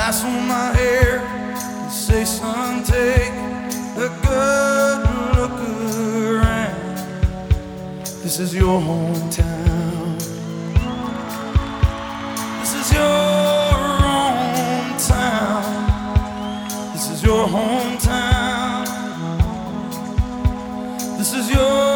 tassel my hair and say, son, take a good look around. This is your hometown. This is your hometown. This is your hometown. This is your